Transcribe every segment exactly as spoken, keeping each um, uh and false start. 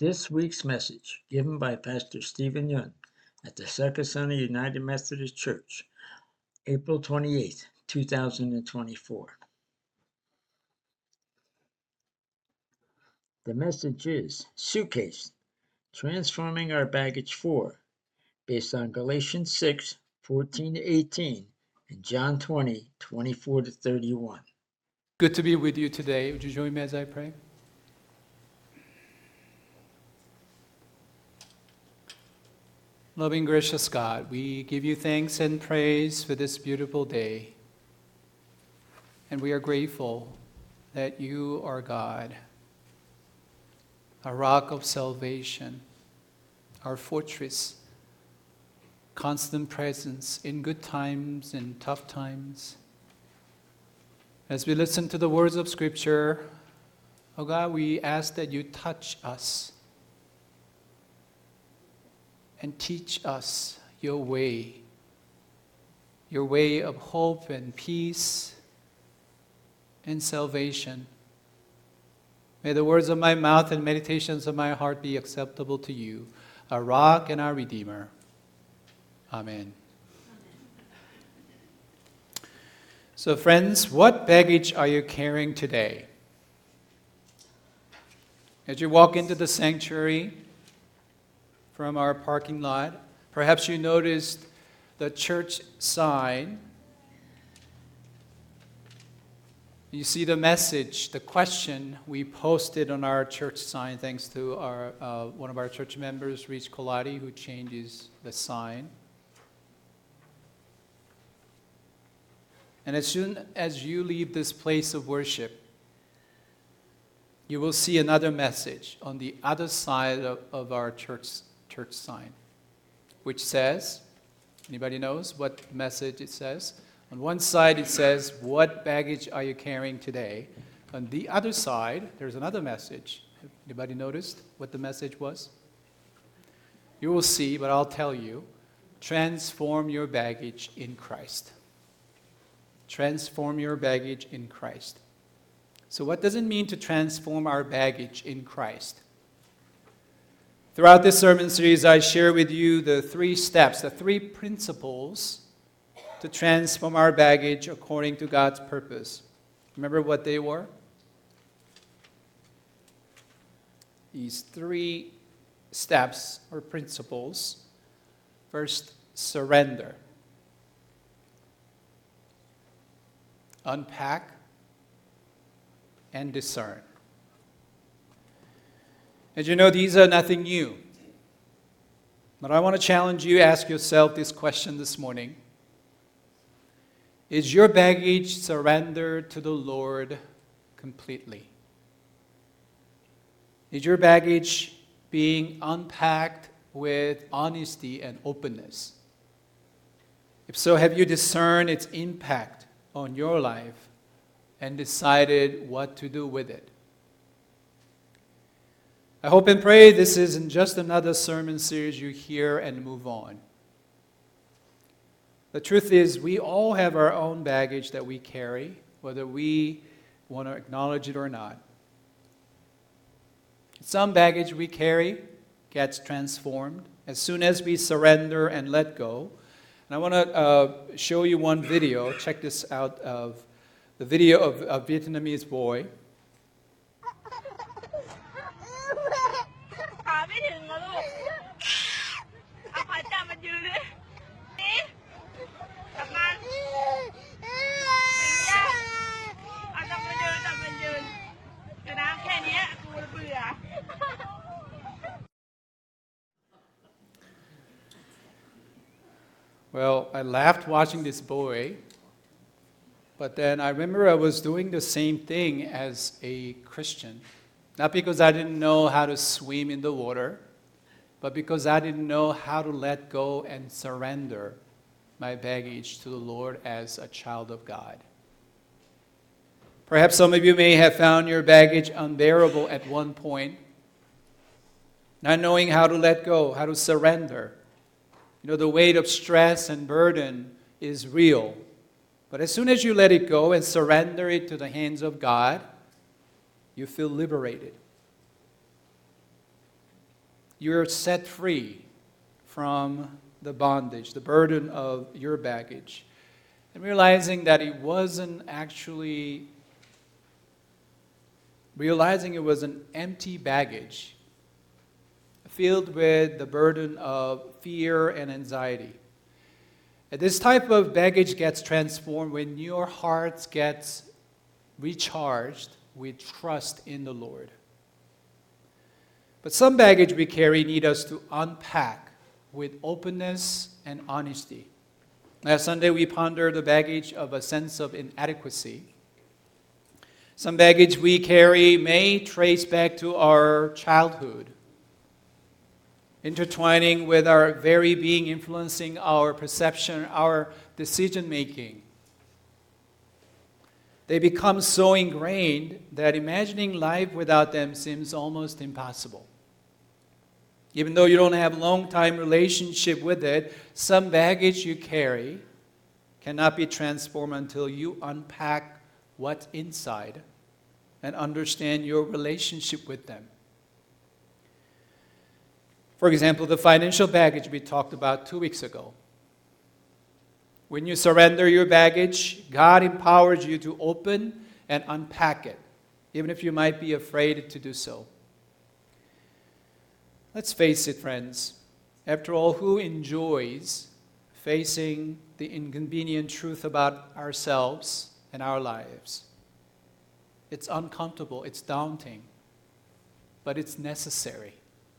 This week's message, given by Pastor Stephen Yun at the Second United Methodist Church, April twenty-eighth, two thousand twenty-four. The message is Suitcase, Transforming Our Baggage four, based on Galatians six, fourteen to eighteen, and John twenty, twenty-four to thirty-one. Good to be with you today. Would you join me as I pray? Loving, gracious God, we give you thanks and praise for this beautiful day. And we are grateful that you are God, a rock of salvation, our fortress, constant presence in good times and tough times. As we listen to the words of Scripture, oh God, we ask that you touch us and teach us your way, your way of hope and peace and salvation. May the words of my mouth and meditations of my heart be acceptable to you, our rock and our Redeemer. Amen. So friends, what baggage are you carrying today? As you walk into the sanctuary from our parking lot, perhaps you noticed the church sign. You see the message, the question we posted on our church sign, thanks to our uh, one of our church members, Rich Colati, who changes the sign. And as soon as you leave this place of worship, you will see another message on the other side of, of our church, church sign, which says, anybody knows what message it says? On one side it says, what baggage are you carrying today? On the other side, there's another message. Anybody noticed what the message was? You will see, but I'll tell you. Transform your baggage in Christ. Transform your baggage in Christ. So what does it mean to transform our baggage in Christ? Throughout this sermon series, I share with you the three steps, the three principles to transform our baggage according to God's purpose. Remember what they were? These three steps or principles. First, surrender. Unpack and discern. As you know, these are nothing new. But I want to challenge you, ask yourself this question this morning. Is your baggage surrendered to the Lord completely? Is your baggage being unpacked with honesty and openness? If so, have you discerned its impact on your life and decided what to do with it? I hope and pray this isn't just another sermon series you hear and move on. The truth is, we all have our own baggage that we carry, whether we want to acknowledge it or not. Some baggage we carry gets transformed as soon as we surrender and let go. And I want to uh, show you one video. Check this out, of the video of a Vietnamese boy. Well, I laughed watching this boy, but then I remember I was doing the same thing as a Christian. Not because I didn't know how to swim in the water, but because I didn't know how to let go and surrender my baggage to the Lord as a child of God. Perhaps some of you may have found your baggage unbearable at one point, not knowing how to let go, how to surrender. You know, the weight of stress and burden is real. But as soon as you let it go and surrender it to the hands of God, you feel liberated. you're set free from the bondage, the burden of your baggage, and realizing that it wasn't actually, realizing it was an empty baggage filled with the burden of fear and anxiety. And this type of baggage gets transformed when your heart gets recharged with trust in the Lord. But some baggage we carry need us to unpack with openness and honesty. Last Sunday we pondered the baggage of a sense of inadequacy. Some baggage we carry may trace back to our childhood, intertwining with our very being, influencing our perception, our decision making. They become so ingrained that imagining life without them seems almost impossible. Even though you don't have a long-time relationship with it, some baggage you carry cannot be transformed until you unpack what's inside and understand your relationship with them. For example, the financial baggage we talked about two weeks ago. When you surrender your baggage, God empowers you to open and unpack it, even if you might be afraid to do so. Let's face it, friends. After all, who enjoys facing the inconvenient truth about ourselves and our lives? It's uncomfortable, it's daunting, but it's necessary.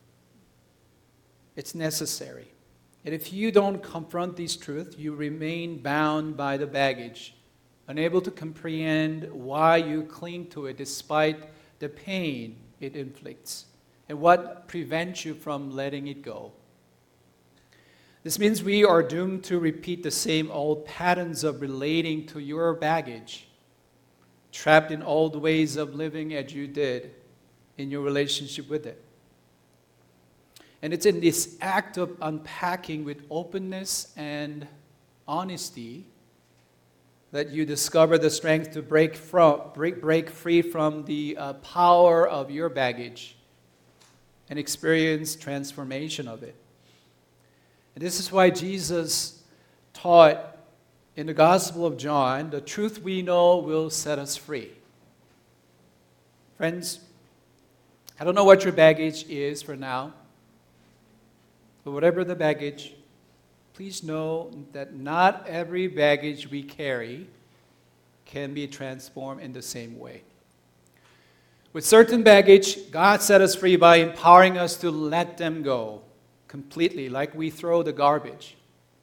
It's necessary. And if you don't confront these truths, you remain bound by the baggage, unable to comprehend why you cling to it despite the pain it inflicts, and what prevents you from letting it go. This means we are doomed to repeat the same old patterns of relating to your baggage, trapped in old ways of living as you did in your relationship with it. And it's in this act of unpacking with openness and honesty that you discover the strength to break from, break, break free from the uh, power of your baggage and experience transformation of it. And this is why Jesus taught in the Gospel of John, the truth we know will set us free. Friends, I don't know what your baggage is for now. But whatever the baggage, please know that not every baggage we carry can be transformed in the same way. With certain baggage, God set us free by empowering us to let them go completely, like we throw the garbage.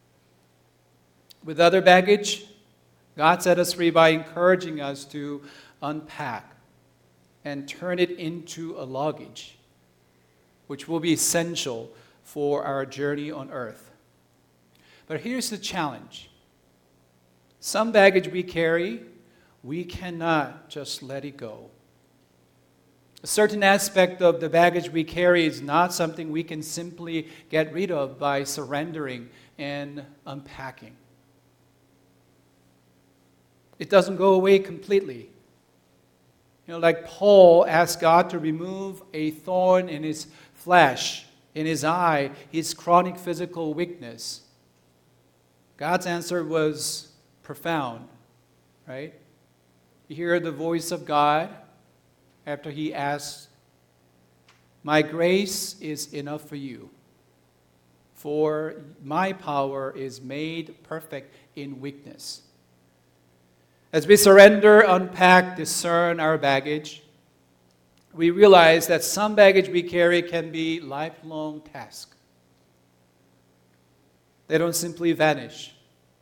With other baggage, God set us free by encouraging us to unpack and turn it into a luggage, which will be essential for our journey on earth. But here's the challenge. Some baggage we carry, we cannot just let it go. A certain aspect of the baggage we carry is not something we can simply get rid of by surrendering and unpacking. It doesn't go away completely. You know, like Paul asked God to remove a thorn in his flesh, in his eye, his chronic physical weakness. God's answer was profound, right? You hear the voice of God after he asks, "My grace is enough for you, for my power is made perfect in weakness." As we surrender, unpack, discern our baggage, we realize that some baggage we carry can be lifelong tasks. They don't simply vanish.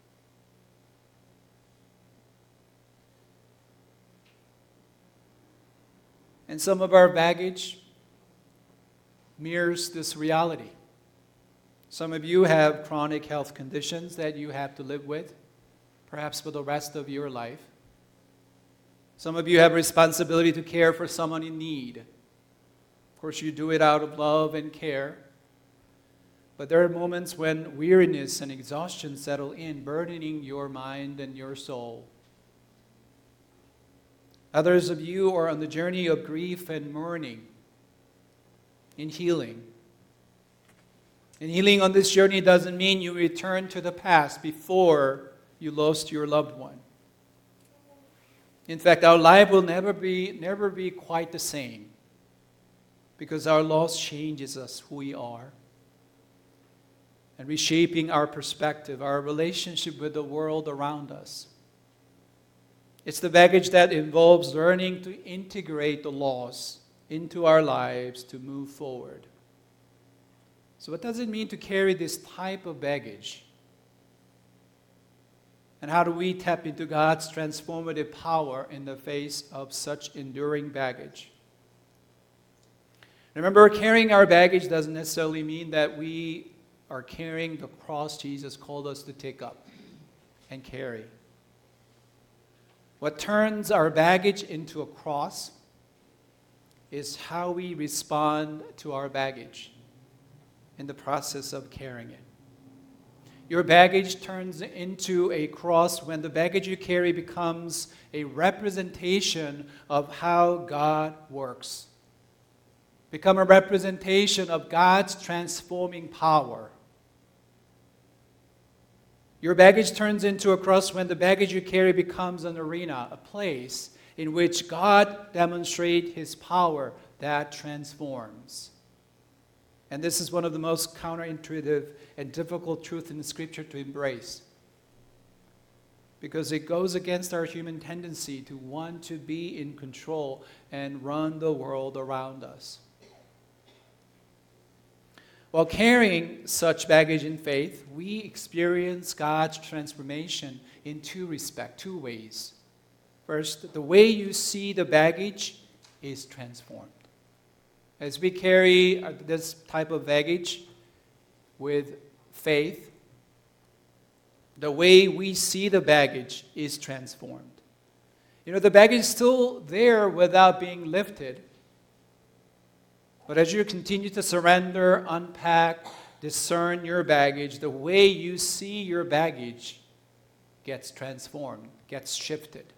And some of our baggage mirrors this reality. Some of you have chronic health conditions that you have to live with, perhaps for the rest of your life. Some of you have responsibility to care for someone in need. Of course, you do it out of love and care. But there are moments when weariness and exhaustion settle in, burdening your mind and your soul. Others of you are on the journey of grief and mourning, in healing. And healing on this journey doesn't mean you return to the past before you lost your loved one. In fact, our life will never be, never be quite the same because our loss changes us, who we are, and reshaping our perspective, our relationship with the world around us. It's the baggage that involves learning to integrate the loss into our lives to move forward. So what does it mean to carry this type of baggage? And how do we tap into God's transformative power in the face of such enduring baggage? Remember, carrying our baggage doesn't necessarily mean that we are carrying the cross Jesus called us to take up and carry. What turns our baggage into a cross is how we respond to our baggage in the process of carrying it. Your baggage turns into a cross when the baggage you carry becomes a representation of how God works. Become a representation of God's transforming power. Your baggage turns into a cross when the baggage you carry becomes an arena, a place in which God demonstrates His power that transforms. And this is one of the most counterintuitive and difficult truths in the Scripture to embrace, because it goes against our human tendency to want to be in control and run the world around us. While carrying such baggage in faith, we experience God's transformation in two respects, two ways. First, the way you see the baggage is transformed. As we carry this type of baggage with faith, the way we see the baggage is transformed. You know, the baggage is still there without being lifted. But as you continue to surrender, unpack, discern your baggage, the way you see your baggage gets transformed, gets shifted.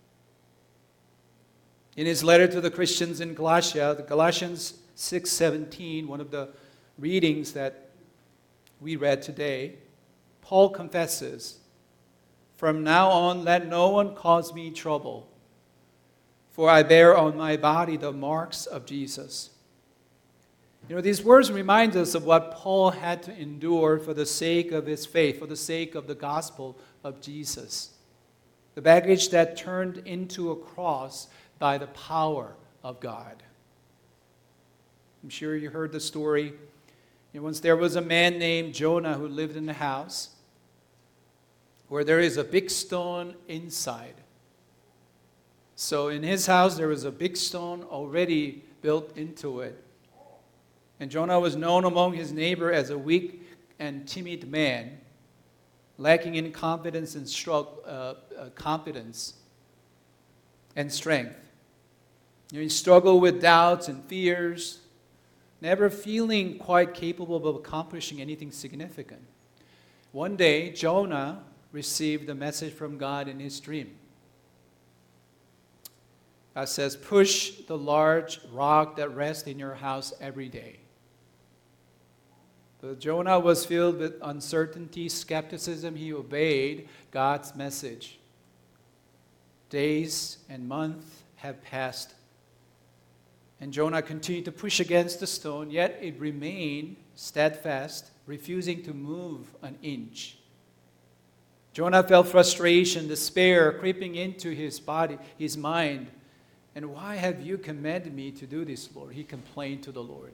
In his letter to the Christians in Galatia, the Galatians six seventeen, one of the readings that we read today, Paul confesses, "From now on, let no one cause me trouble, for I bear on my body the marks of Jesus." You know, these words remind us of what Paul had to endure for the sake of his faith, for the sake of the gospel of Jesus. The baggage that turned into a cross by the power of God. I'm sure you heard the story. You know, once there was a man named Jonah who lived in a house where there is a big stone inside. So in his house there was a big stone already built into it. And Jonah was known among his neighbor as a weak and timid man, lacking in confidence and struggle, uh, uh, confidence and strength. You know, he struggled with doubts and fears, never feeling quite capable of accomplishing anything significant. One day, Jonah received a message from God in his dream. God says, "Push the large rock that rests in your house every day." But Jonah was filled with uncertainty, skepticism. He obeyed God's message. Days and months have passed. And Jonah continued to push against the stone, yet it remained steadfast, refusing to move an inch. Jonah felt frustration, despair creeping into his body, his mind. "And why have you commanded me to do this, Lord?" he complained to the Lord.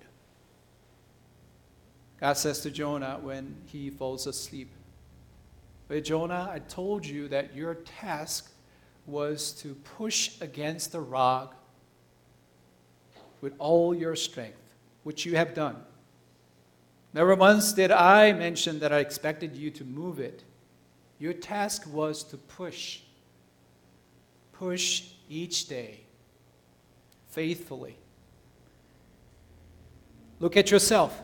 God says to Jonah when he falls asleep, "But Jonah, I told you that your task was to push against the rock with all your strength, which you have done. Never once did I mention that I expected you to move it. Your task was to push. Push each day, faithfully. Look at yourself."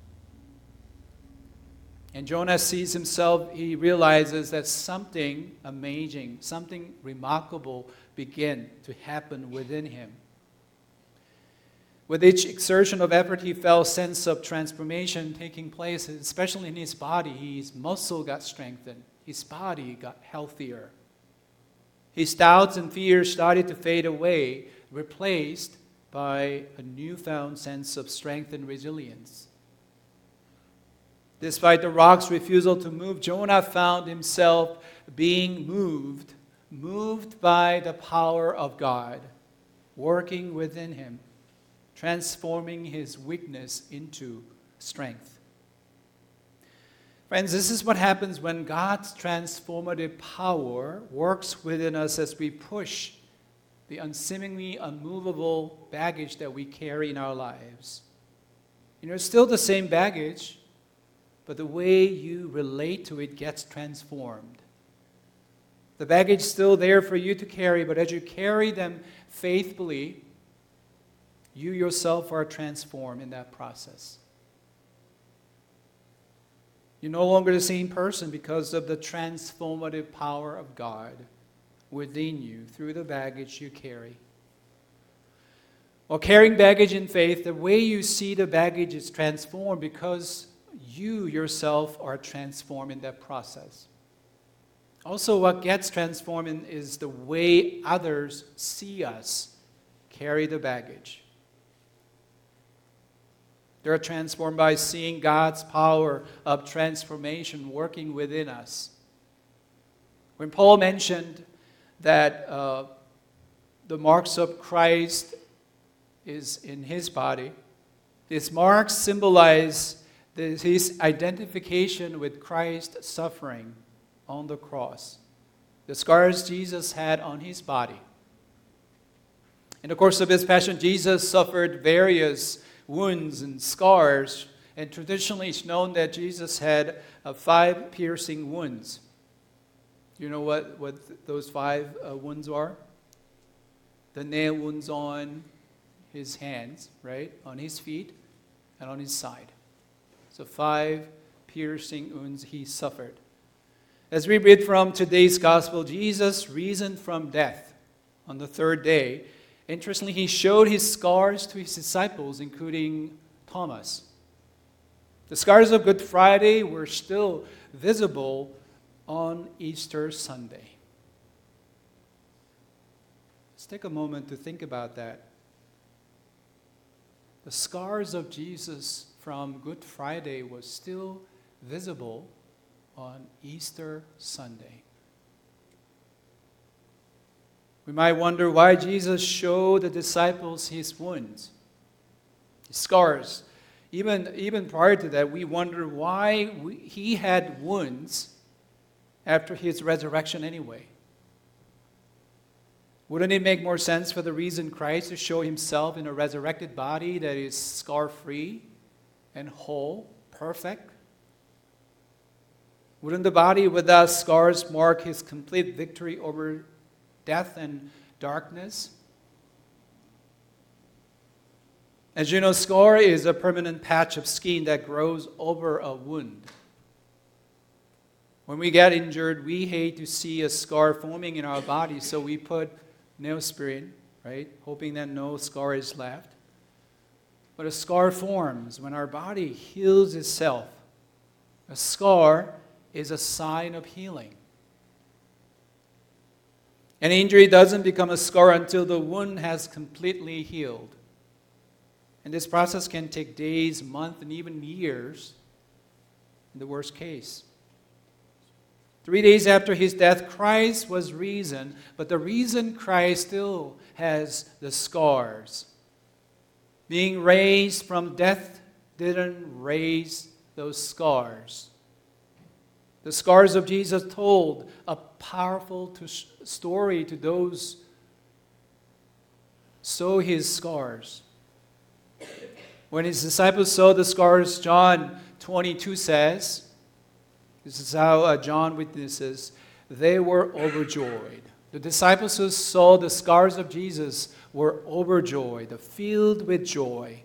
And Jonah sees himself, he realizes that something amazing, something remarkable began to happen within him. With each exertion of effort, he felt a sense of transformation taking place, especially in his body. His muscle got strengthened. His body got healthier. His doubts and fears started to fade away, replaced by a newfound sense of strength and resilience. Despite the rock's refusal to move, Jonah found himself being moved, moved by the power of God, working within him, transforming his weakness into strength. Friends, this is what happens when God's transformative power works within us as we push the unseemingly unmovable baggage that we carry in our lives. You know, it's still the same baggage, but the way you relate to it gets transformed. The baggage is still there for you to carry, but as you carry them faithfully, you yourself are transformed in that process. You're no longer the same person because of the transformative power of God within you through the baggage you carry. While carrying baggage in faith, the way you see the baggage is transformed because you yourself are transformed in that process. Also, what gets transformed in is the way others see us carry the baggage. They're transformed by seeing God's power of transformation working within us. When Paul mentioned that uh, the marks of Christ is in his body, these marks symbolize this, his identification with Christ's suffering on the cross, the scars Jesus had on his body. In the course of his passion, Jesus suffered various wounds and scars, and traditionally it's known that Jesus had uh, five piercing wounds. Do you know what, what those five uh, wounds are? The nail wounds on his hands, right? On his feet and on his side. So five piercing wounds he suffered. As we read from today's gospel, Jesus risen from death on the third day. Interestingly, he showed his scars to his disciples, including Thomas. The scars of Good Friday were still visible on Easter Sunday. Let's take a moment to think about that. The scars of Jesus from Good Friday was still visible on Easter Sunday. We might wonder why Jesus showed the disciples his wounds, his scars. Even, even prior to that, we wonder why we, he had wounds after his resurrection anyway. Wouldn't it make more sense for the risen Christ to show himself in a resurrected body that is scar-free and whole, perfect? Wouldn't the body without scars mark his complete victory over death and darkness? As you know, scar is a permanent patch of skin that grows over a wound. When we get injured, we hate to see a scar forming in our body, so we put Neosporin, right, hoping that no scar is left. But a scar forms when our body heals itself. A scar is a sign of healing. An injury doesn't become a scar until the wound has completely healed. And this process can take days, months, and even years in the worst case. Three days after his death, Christ was risen, but the risen Christ still has the scars. Being raised from death didn't raise those scars. The scars of Jesus told a powerful to story to those saw his scars. When his disciples saw the scars, John twenty-two says, this is how uh, John witnesses, they were overjoyed. The disciples who saw the scars of Jesus were overjoyed, filled with joy.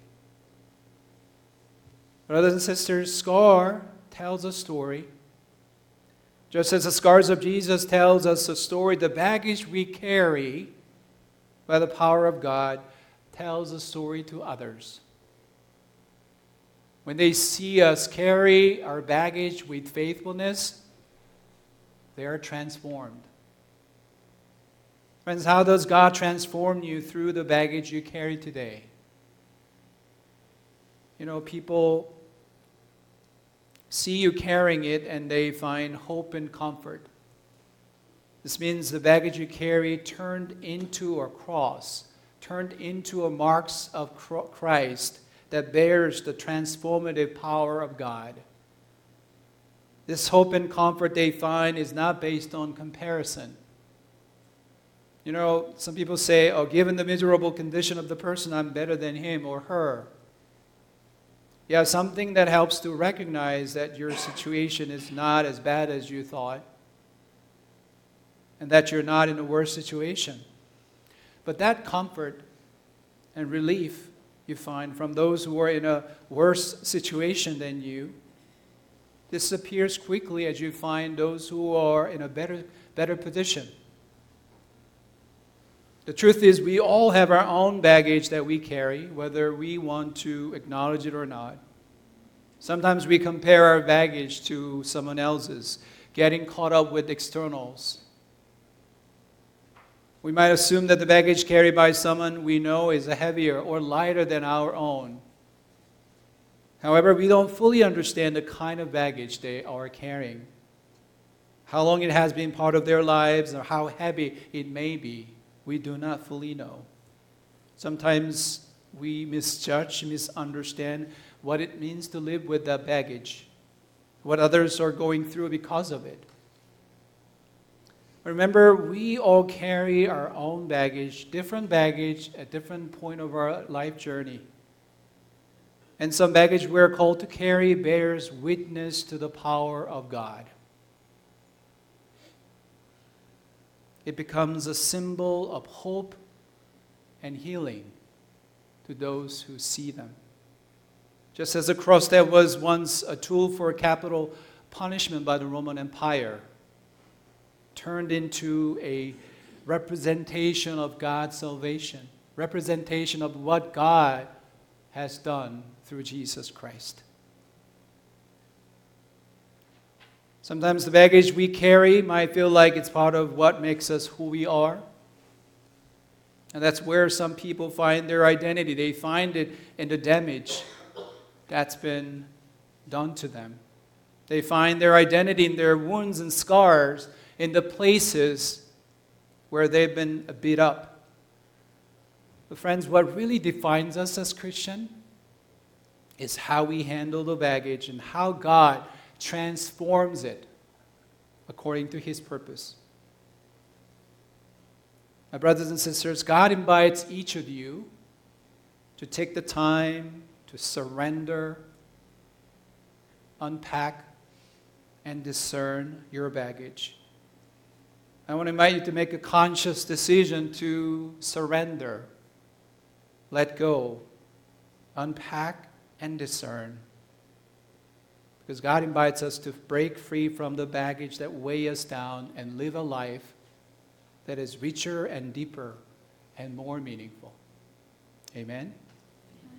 Brothers and sisters, scar tells a story. Just as the scars of Jesus tells us a story, the baggage we carry by the power of God tells a story to others. When they see us carry our baggage with faithfulness, they are transformed. Friends, how does God transform you through the baggage you carry today? You know, people see you carrying it and they find hope and comfort. This means the baggage you carry turned into a cross, turned into a marks of Christ that bears the transformative power of God. This hope and comfort they find is not based on comparison. You know, some people say, oh, given the miserable condition of the person, I'm better than him or her. You have something that helps to recognize that your situation is not as bad as you thought, and that you're not in a worse situation. But that comfort and relief you find from those who are in a worse situation than you disappears quickly as you find those who are in a better, better position. The truth is, we all have our own baggage that we carry, whether we want to acknowledge it or not. Sometimes we compare our baggage to someone else's, getting caught up with externals. We might assume that the baggage carried by someone we know is heavier or lighter than our own. However, we don't fully understand the kind of baggage they are carrying, how long it has been part of their lives, or how heavy it may be. We do not fully know. Sometimes we misjudge, misunderstand what it means to live with that baggage, what others are going through because of it. Remember, we all carry our own baggage, different baggage at different point of our life journey. And some baggage we're called to carry bears witness to the power of God. It becomes a symbol of hope and healing to those who see them. Just as the cross that was once a tool for capital punishment by the Roman Empire turned into a representation of God's salvation, representation of what God has done through Jesus Christ. Sometimes the baggage we carry might feel like it's part of what makes us who we are. And that's where some people find their identity. They find it in the damage that's been done to them. They find their identity in their wounds and scars, in the places where they've been beat up. But friends, what really defines us as Christians is how we handle the baggage and how God transforms it according to His purpose. My brothers and sisters, God invites each of you to take the time to surrender, unpack, and discern your baggage. I want to invite you to make a conscious decision to surrender, let go, unpack, and discern. Because God invites us to break free from the baggage that weighs us down and live a life that is richer and deeper and more meaningful. Amen.